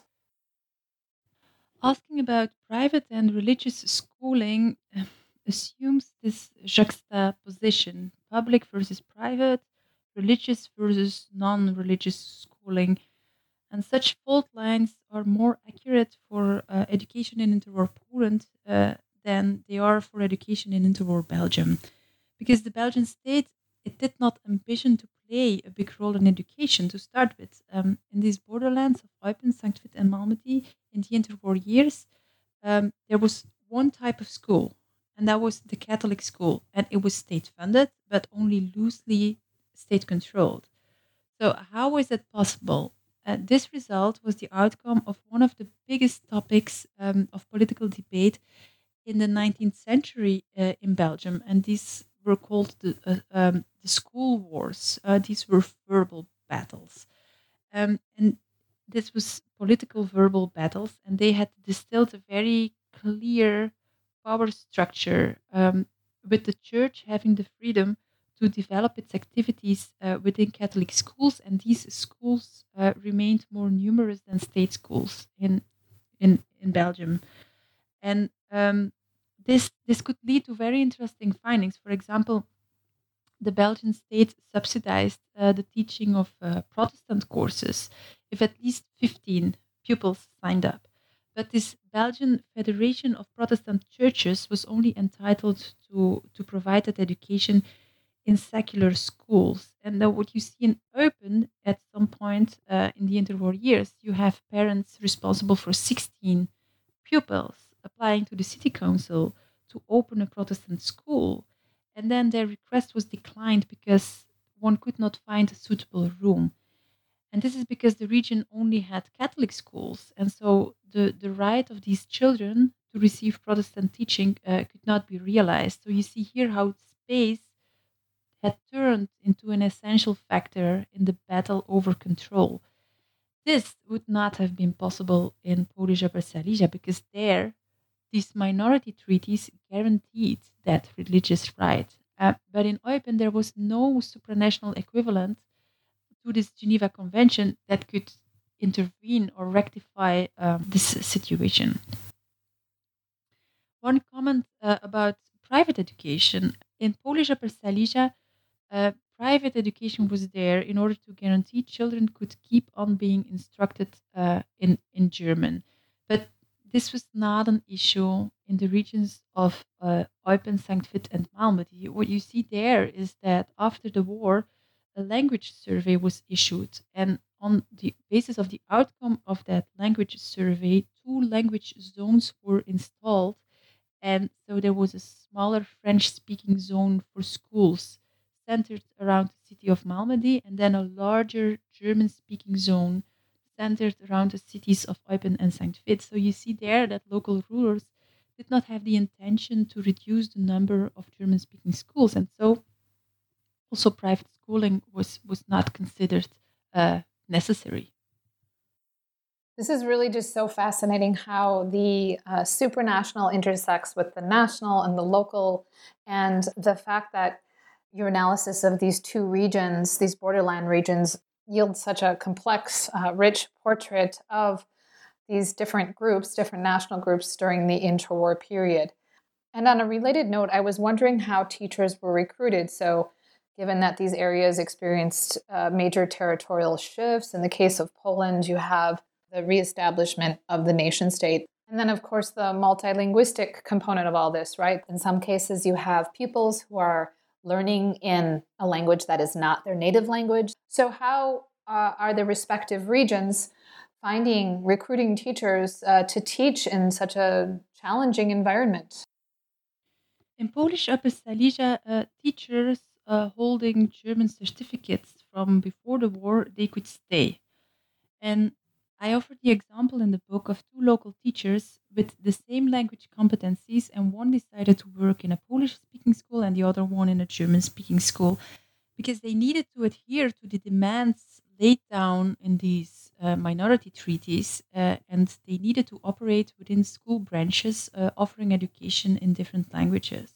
Asking about private and religious schooling uh, assumes this juxtaposition, public versus private, religious versus non-religious schooling. And such fault lines are more accurate for uh, education in interwar Poland uh, than they are for education in interwar Belgium. Because the Belgian state, it did not ambition to play a big role in education to start with. Um, in these borderlands of Eupen, Sankt Vith and Malmedy, in the interwar years, um, there was one type of school, and that was the Catholic school. And it was state-funded, but only loosely state-controlled. So how is that possible? Uh, this result was the outcome of one of the biggest topics um, of political debate in the nineteenth century uh, in Belgium, and these were called the, uh, um, the school wars. Uh, these were verbal battles. Um, and this was political verbal battles, and they had distilled a very clear power structure um, with the church having the freedom to develop its activities uh, within Catholic schools, and these schools uh, remained more numerous than state schools in in, in Belgium. And um, this this could lead to very interesting findings. For example, the Belgian state subsidized uh, the teaching of uh, Protestant courses if at least fifteen pupils signed up. But this Belgian Federation of Protestant Churches was only entitled to, to provide that education in secular schools. And then what you see in Eupen at some point uh, in the interwar years, you have parents responsible for sixteen pupils applying to the city council to open a Protestant school. And then their request was declined because one could not find a suitable room. And this is because the region only had Catholic schools. And so the, the right of these children to receive Protestant teaching uh, could not be realized. So you see here how space had turned into an essential factor in the battle over control. This would not have been possible in Polish Upper Silesia because there, these minority treaties guaranteed that religious right. Uh, but in Eupen, there was no supranational equivalent to this Geneva Convention that could intervene or rectify um, this situation. One comment uh, about private education. In Polish Upper Silesia, uh, private education was there in order to guarantee children could keep on being instructed uh, in, in German. But this was not an issue in the regions of uh, Eupen, Sankt Vith, and Malmedy. What you see there is that after the war, a language survey was issued. And on the basis of the outcome of that language survey, two language zones were installed. And so there was a smaller French-speaking zone for schools centered around the city of Malmedy, and then a larger German-speaking zone centered around the cities of Eupen and Sankt Vith. So you see there that local rulers did not have the intention to reduce the number of German-speaking schools, and so also private schooling was, was not considered uh, necessary. This is really just so fascinating how the uh, supranational intersects with the national and the local, and the fact that your analysis of these two regions, these borderland regions, yields such a complex, uh, rich portrait of these different groups, different national groups during the interwar period. And on a related note, I was wondering how teachers were recruited. So given that these areas experienced uh, major territorial shifts, in the case of Poland, you have the reestablishment of the nation state. And then, of course, the multilinguistic component of all this, right? In some cases, you have pupils who are learning in a language that is not their native language. So how uh, are the respective regions finding, recruiting teachers uh, to teach in such a challenging environment? In Polish Upper Silesia, uh, teachers uh, holding German certificates from before the war, they could stay. And I offered the example in the book of two local teachers with the same language competencies, and one decided to work in a Polish-speaking school and the other one in a German-speaking school, because they needed to adhere to the demands laid down in these uh, minority treaties, uh, and they needed to operate within school branches uh, offering education in different languages.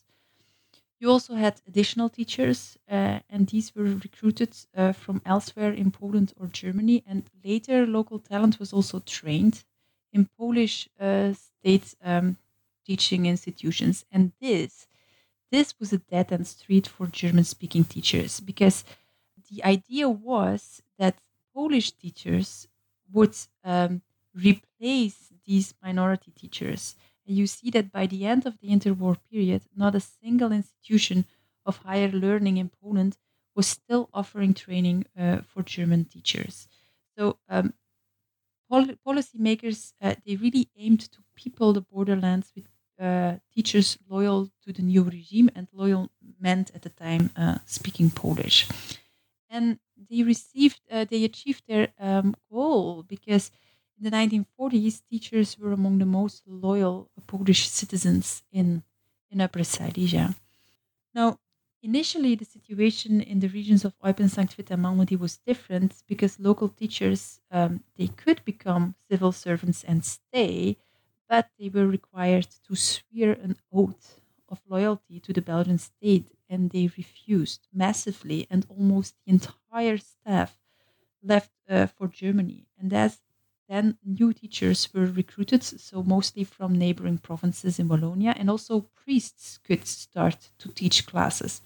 You also had additional teachers, uh, and these were recruited uh, from elsewhere in Poland or Germany, and later local talent was also trained in Polish uh, state um, teaching institutions. And this, this was a dead-end street for German-speaking teachers, because the idea was that Polish teachers would um, replace these minority teachers. And you see that by the end of the interwar period, not a single institution of higher learning in Poland was still offering training uh, for German teachers. So um, pol- policymakers, uh, they really aimed to people the borderlands with uh, teachers loyal to the new regime, and loyal meant at the time uh, speaking Polish. And they received, uh, they achieved their um, goal, because in the nineteen forties, teachers were among the most loyal Polish citizens in, in Upper Silesia. Now, initially, the situation in the regions of Eupen, Sankt Vith, and Malmedy was different, because local teachers, um, they could become civil servants and stay, but they were required to swear an oath of loyalty to the Belgian state, and they refused massively, and almost the entire staff left uh, for Germany. And as then new teachers were recruited, so mostly from neighboring provinces in Wallonia, and also priests could start to teach classes.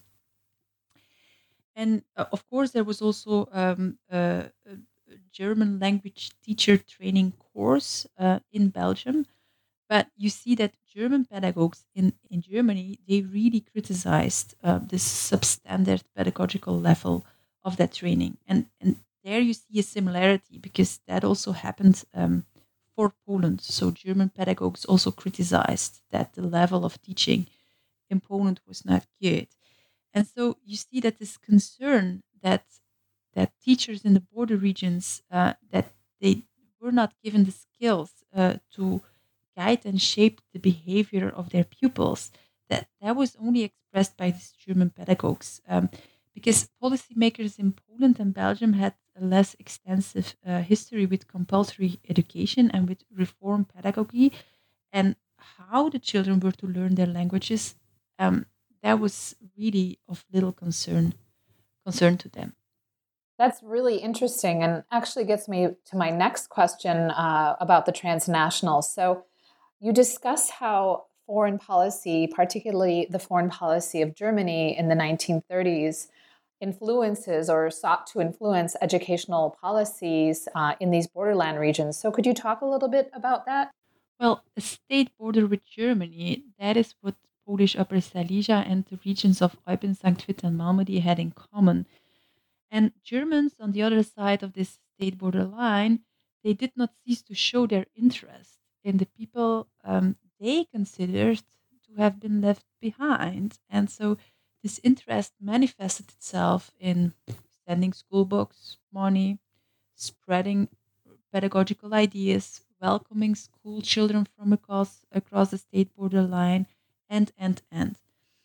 And uh, of course, there was also um, a, a German language teacher training course uh, in Belgium. But you see that German pedagogues in, in Germany, they really criticized uh, this substandard pedagogical level of that training. And, and there you see a similarity, because that also happened um, for Poland. So German pedagogues also criticized that the level of teaching in Poland was not good. And so you see that this concern that that teachers in the border regions, uh, that they were not given the skills uh, to guide and shape the behavior of their pupils, that that was only expressed by these German pedagogues, um, because policymakers in Poland and Belgium had a less extensive uh, history with compulsory education and with reform pedagogy, and how the children were to learn their languages, um, that was really of little concern concern to them. That's really interesting, and actually gets me to my next question uh, about the transnationals. So you discuss how foreign policy, particularly the foreign policy of Germany in the nineteen thirties, influences or sought to influence educational policies uh, in these borderland regions. So could you talk a little bit about that? Well, a state border with Germany, that is what Polish Upper Silesia and the regions of Eupen, Sankt Vith, and Malmedy had in common. And Germans on the other side of this state border line, they did not cease to show their interest in the people um, they considered to have been left behind. And so this interest manifested itself in sending school books, money, spreading pedagogical ideas, welcoming school children from across, across the state border line, and, and, and.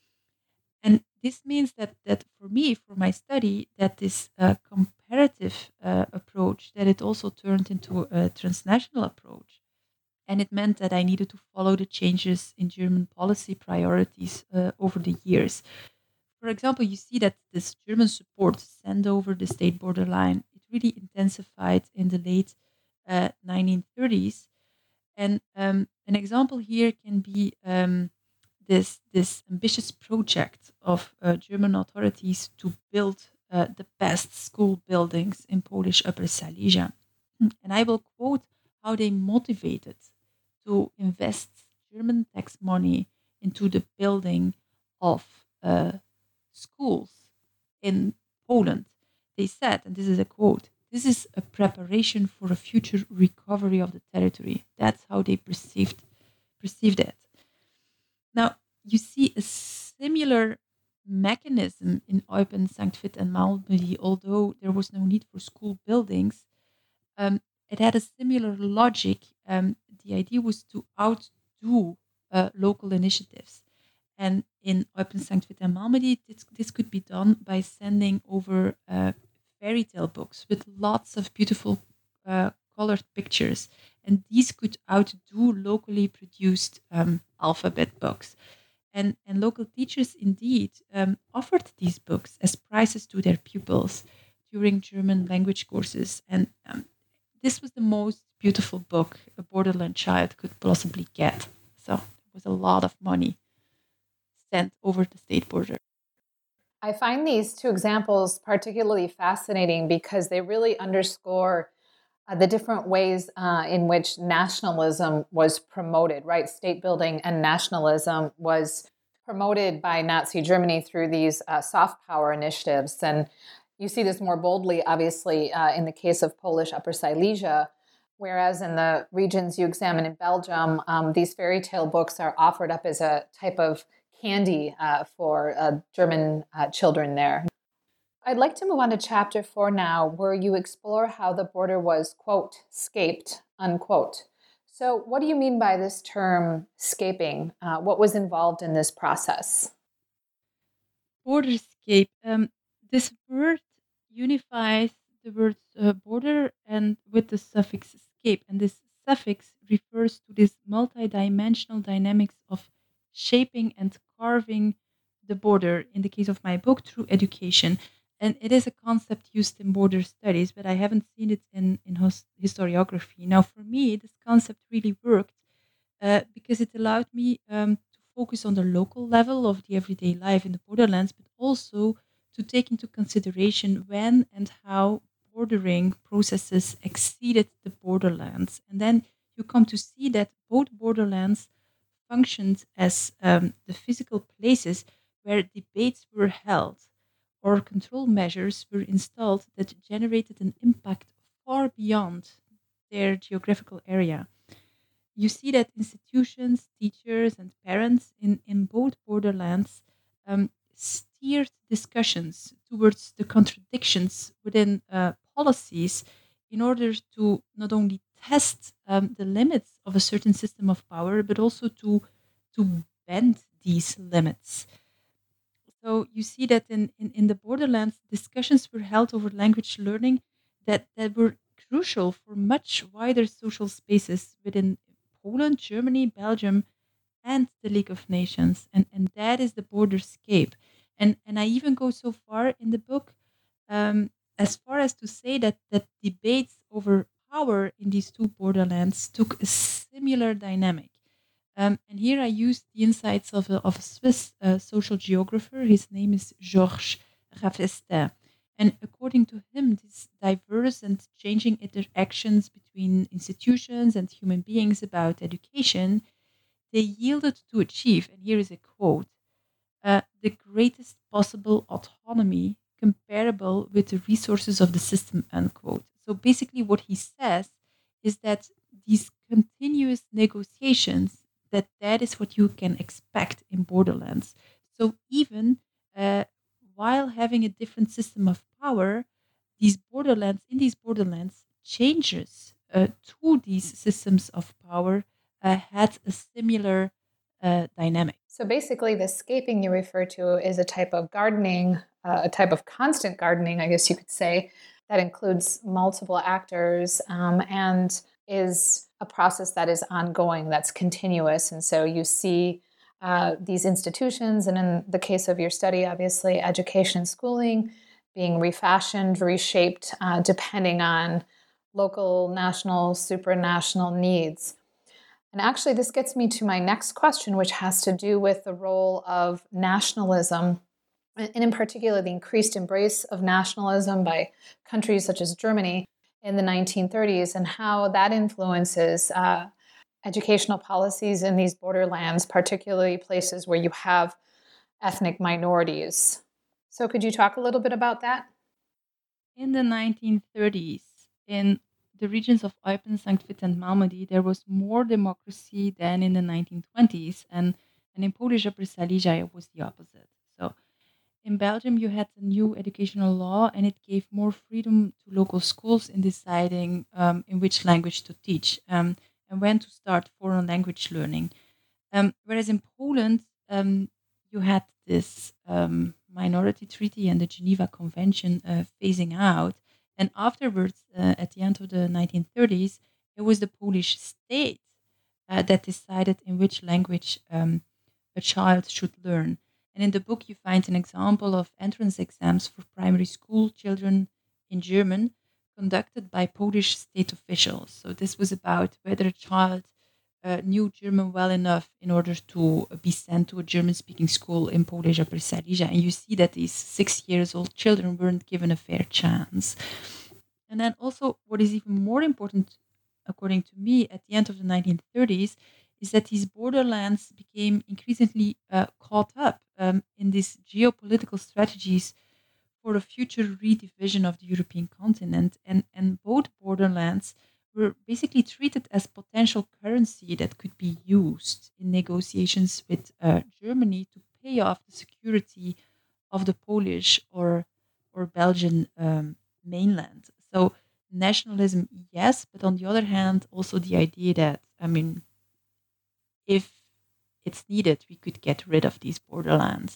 And this means that, that for me, for my study, that this uh, comparative uh, approach, that it also turned into a transnational approach. And it meant that I needed to follow the changes in German policy priorities uh, over the years. for example, you see that this German support sent over the state borderline, it really intensified in the late uh, nineteen thirties. And um, an example here can be um, this this ambitious project of uh, German authorities to build uh, the best school buildings in Polish Upper Silesia. And I will quote how they motivated to invest German tax money into the building of uh, schools in Poland. They said, and this is a quote, "This is a preparation for a future recovery of the territory." That's how they perceived perceived it. Now, you see a similar mechanism in Eupen, Sankt Vith, and Malmedy, although there was no need for school buildings. Um, it had a similar logic. Um, the idea was to outdo uh, local initiatives. And in Eupen, Sankt Vith, and Malmedy, this, this could be done by sending over uh, fairy tale books with lots of beautiful uh, colored pictures. And these could outdo locally produced um, alphabet books. And, and local teachers indeed um, offered these books as prizes to their pupils during German language courses. And um, this was the most beautiful book a borderland child could possibly get. So it was a lot of money sent over the state border. I find these two examples particularly fascinating because they really underscore uh, the different ways uh, in which nationalism was promoted, right? State building and nationalism was promoted by Nazi Germany through these uh, soft power initiatives. And you see this more boldly, obviously, uh, in the case of Polish Upper Silesia, whereas in the regions you examine in Belgium, um, these fairy tale books are offered up as a type of candy uh, for uh, German uh, children there. I'd like to move on to chapter four now, where you explore how the border was, quote, scaped, unquote. So what do you mean by this term, scaping? Uh, what was involved in this process? Borderscape. Um, this word unifies the words uh, border and with the suffix scape. And this suffix refers to this multidimensional dynamics of shaping and carving the border, in the case of my book, through education. And it is a concept used in border studies, but I haven't seen it in, in his, historiography. Now, for me, this concept really worked uh, because it allowed me um, to focus on the local level of the everyday life in the borderlands, but also to take into consideration when and how bordering processes exceeded the borderlands. And then you come to see that both borderlands functioned as um, the physical places where debates were held or control measures were installed that generated an impact far beyond their geographical area. You see that institutions, teachers, and parents in, in both borderlands um, steered discussions towards the contradictions within uh, policies in order to not only test um, the limits of a certain system of power, but also to, to bend these limits. So you see that in, in, in the borderlands, discussions were held over language learning that, that were crucial for much wider social spaces within Poland, Germany, Belgium, and the League of Nations. And, and that is the borderscape. And, and I even go so far in the book um, as far as to say that, that debates over power in these two borderlands took a similar dynamic. Um, and here I used the insights of a, of a Swiss uh, social geographer. His name is Georges Ravestin. And according to him, these diverse and changing interactions between institutions and human beings about education, they yielded to achieve, and here is a quote, uh, the greatest possible autonomy comparable with the resources of the system, unquote. So basically what he says is that these continuous negotiations, that that is what you can expect in borderlands. So even uh, while having a different system of power, these borderlands, in these borderlands, changes uh, to these systems of power uh, had a similar uh, dynamic. So basically the scaping you refer to is a type of gardening, uh, a type of constant gardening, I guess you could say, that includes multiple actors um, and is a process that is ongoing, that's continuous. And so you see uh, these institutions, and in the case of your study, obviously, education and schooling being refashioned, reshaped, uh, depending on local, national, supranational needs. And actually, this gets me to my next question, which has to do with the role of nationalism, and in particular, the increased embrace of nationalism by countries such as Germany in the nineteen thirties, and how that influences uh, educational policies in these borderlands, particularly places where you have ethnic minorities. So could you talk a little bit about that? In the nineteen thirties, in the regions of Eupen, Sankt Vith, and Malmedy, there was more democracy than in the nineteen twenties, and, and in Polish Upper Silesia, it was the opposite. So in Belgium, you had a new educational law, and it gave more freedom to local schools in deciding um, in which language to teach um, and when to start foreign language learning. Um, whereas in Poland, um, you had this um, minority treaty and the Geneva Convention uh, phasing out. And afterwards, uh, at the end of the nineteen thirties, it was the Polish state uh, that decided in which language um, a child should learn. And in the book, you find an example of entrance exams for primary school children in German conducted by Polish state officials. So this was about whether a child uh, knew German well enough in order to be sent to a German-speaking school in Polish Upper Silesia. And you see that these six years old children weren't given a fair chance. And then also, what is even more important, according to me, at the end of the nineteen thirties, is that these borderlands became increasingly uh, caught up um, in these geopolitical strategies for a future redivision of the European continent. And, and both borderlands were basically treated as potential currency that could be used in negotiations with uh, Germany to pay off the security of the Polish or, or Belgian um, mainland. So nationalism, yes, but on the other hand, also the idea that, I mean, if it's needed, we could get rid of these borderlands.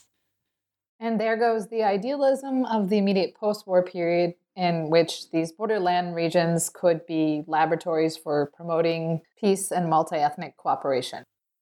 And there goes the idealism of the immediate post-war period, in which these borderland regions could be laboratories for promoting peace and multi-ethnic cooperation.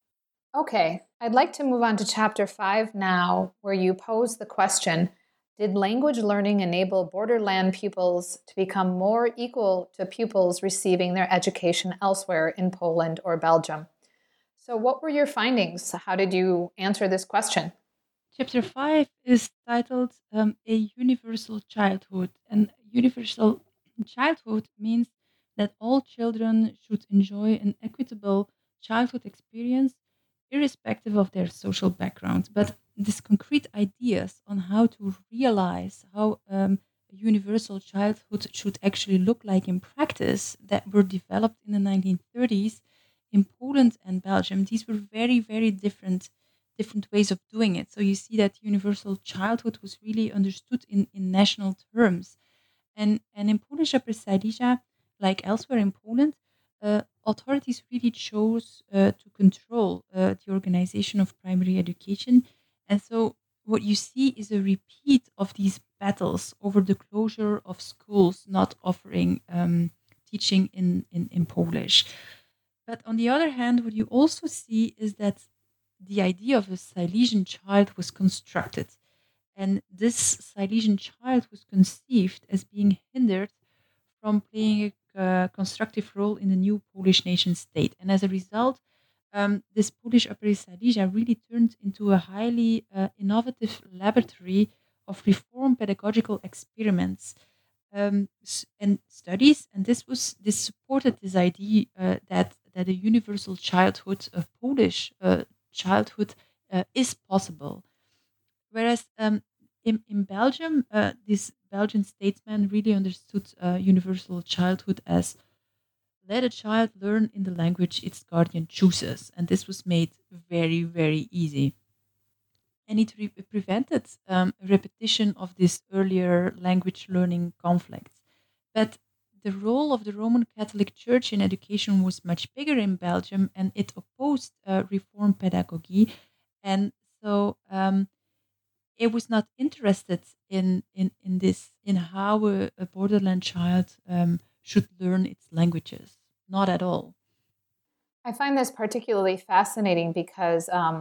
Okay, I'd like to move on to chapter five now, where you pose the question, did language learning enable borderland pupils to become more equal to pupils receiving their education elsewhere in Poland or Belgium? So what were your findings? How did you answer this question? Chapter five is titled um, A Universal Childhood. And universal childhood means that all children should enjoy an equitable childhood experience, irrespective of their social background. But these concrete ideas on how to realize how um, a universal childhood should actually look like in practice that were developed in the nineteen thirties in Poland and Belgium, these were very, very different different ways of doing it. So you see that universal childhood was really understood in, in national terms. And, and in Polish Upper Silesia, like elsewhere in Poland, uh, authorities really chose uh, to control uh, the organization of primary education. And so what you see is a repeat of these battles over the closure of schools not offering um, teaching in, in, in Polish. But on the other hand, what you also see is that the idea of a Silesian child was constructed. And this Silesian child was conceived as being hindered from playing a uh, constructive role in the new Polish nation state. And as a result, um, this Polish Upper Silesia really turned into a highly uh, innovative laboratory of reform pedagogical experiments um, and studies. And this was this supported this idea uh, that that a universal childhood, a Polish uh, childhood, uh, is possible. Whereas um, in, in Belgium, uh, this Belgian statesman really understood uh, universal childhood as let a child learn in the language its guardian chooses. And this was made very, very easy. And it re- prevented um, a repetition of this earlier language learning conflicts. But the role of the Roman Catholic Church in education was much bigger in Belgium, and it opposed uh, reform pedagogy. And so um, it was not interested in, in, in this, in how a, a borderland child um, should learn its languages. Not at all. I find this particularly fascinating because um,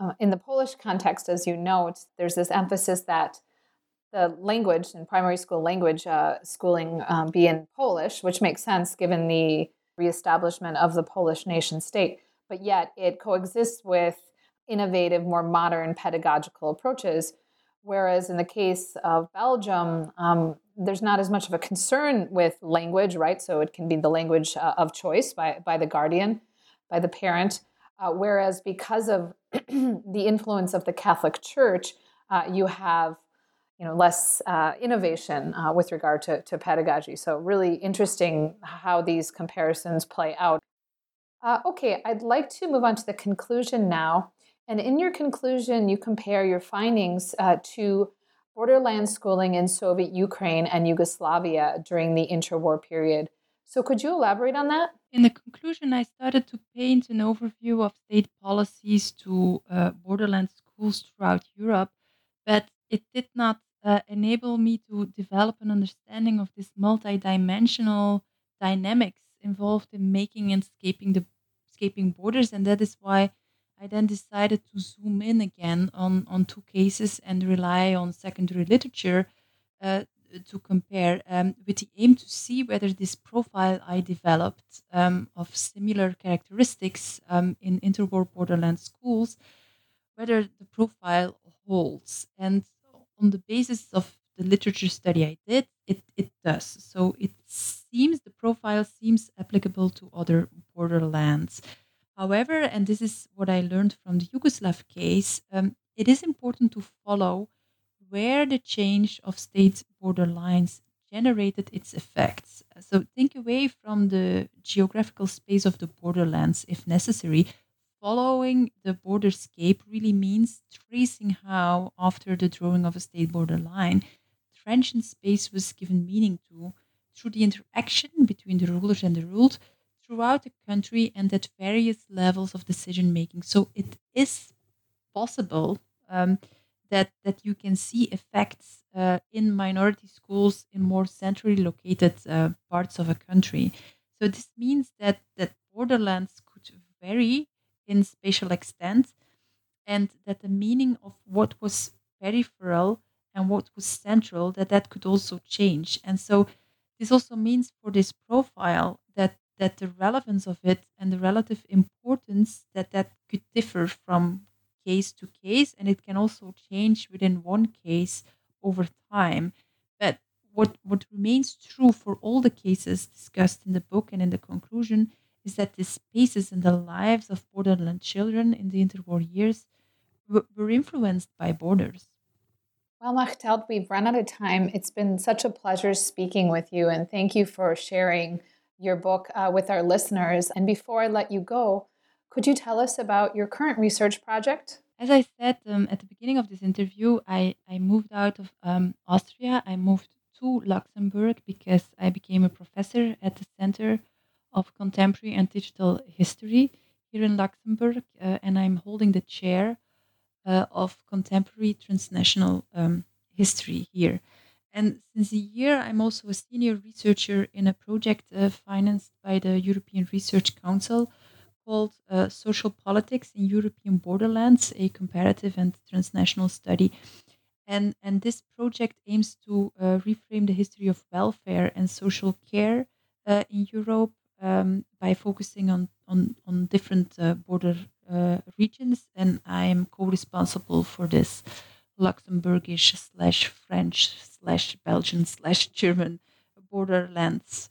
Uh, in the Polish context, as you note, there's this emphasis that the language and primary school language uh, schooling um, be in Polish, which makes sense given the reestablishment of the Polish nation state. But yet it coexists with innovative, more modern pedagogical approaches. Whereas in the case of Belgium, um, there's not as much of a concern with language, right? So it can be the language uh, of choice by, by the guardian, by the parent. Uh, whereas because of the influence of the Catholic Church, uh, you have you know, less uh, innovation uh, with regard to, to pedagogy. So really interesting how these comparisons play out. Uh, okay, I'd like to move on to the conclusion now. And in your conclusion, you compare your findings uh, to borderland schooling in Soviet Ukraine and Yugoslavia during the interwar period. So could you elaborate on that? In the conclusion, I started to paint an overview of state policies to uh, borderland schools throughout Europe, but it did not uh, enable me to develop an understanding of this multidimensional dynamics involved in making and escaping the escaping borders, and that is why I then decided to zoom in again on, on two cases and rely on secondary literature uh, to compare um, with the aim to see whether this profile I developed um, of similar characteristics um, in interwar borderland schools, whether the profile holds. And on the basis of the literature study I did, it, it does. So it seems, the profile seems applicable to other borderlands. However, and this is what I learned from the Yugoslav case, um, it is important to follow where the change of state border lines generated its effects. So think away from the geographical space of the borderlands if necessary. Following the borderscape really means tracing how, after the drawing of a state border line, transient space was given meaning to through the interaction between the rulers and the ruled throughout the country and at various levels of decision making. So it is possible um, that that you can see effects uh, in minority schools in more centrally located uh, parts of a country. So this means that that borderlands could vary in spatial extent, and that the meaning of what was peripheral and what was central, that that could also change. And so this also means for this profile that that the relevance of it and the relative importance that that could differ from case to case, and it can also change within one case over time. But what what remains true for all the cases discussed in the book and in the conclusion is that the spaces in the lives of borderland children in the interwar years w- were influenced by borders. Well, Machteld, we've run out of time. It's been such a pleasure speaking with you, and thank you for sharing your book uh, with our listeners. And before I let you go, could you tell us about your current research project? As I said um, at the beginning of this interview, I, I moved out of um, Austria. I moved to Luxembourg because I became a professor at the Center of Contemporary and Digital History here in Luxembourg, uh, and I'm holding the chair uh, of Contemporary Transnational um, History here. And since a year, I'm also a senior researcher in a project uh, financed by the European Research Council called uh, Social Politics in European Borderlands, a comparative and transnational study. And, and this project aims to uh, reframe the history of welfare and social care uh, in Europe um, by focusing on, on, on different uh, border uh, regions. And I am co-responsible for this Luxembourgish slash French slash Belgian slash German borderlands.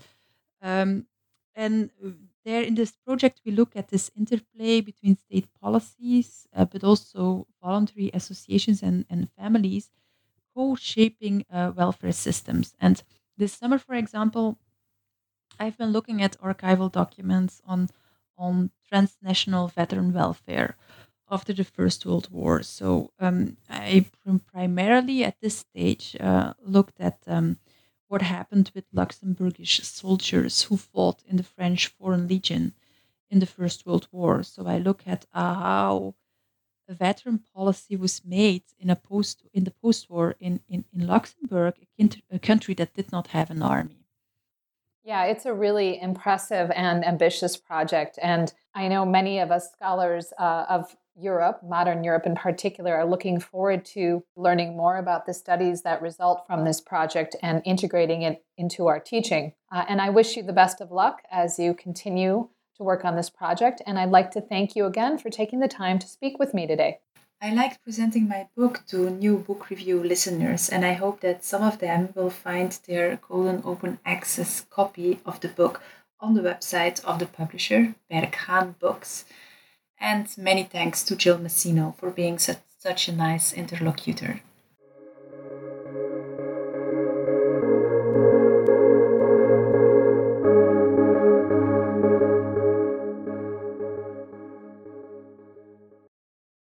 Um, and there in this project, we look at this interplay between state policies, uh, but also voluntary associations and, and families co-shaping uh, welfare systems. And this summer, for example, I've been looking at archival documents on, on transnational veteran welfare after the First World War. So um, I prim- primarily at this stage uh, looked at um, what happened with Luxembourgish soldiers who fought in the French Foreign Legion in the First World War. So I look at uh, how a veteran policy was made in a post in the post-war in, in, in Luxembourg, a, kin- a country that did not have an army. Yeah, it's a really impressive and ambitious project. And I know many of us scholars uh, of Europe, modern Europe in particular, are looking forward to learning more about the studies that result from this project and integrating it into our teaching. Uh, and I wish you the best of luck as you continue to work on this project. And I'd like to thank you again for taking the time to speak with me today. I liked presenting my book to new book review listeners, and I hope that some of them will find their golden open access copy of the book on the website of the publisher, Berghaan Books. And many thanks to Jill Massino for being such, such a nice interlocutor.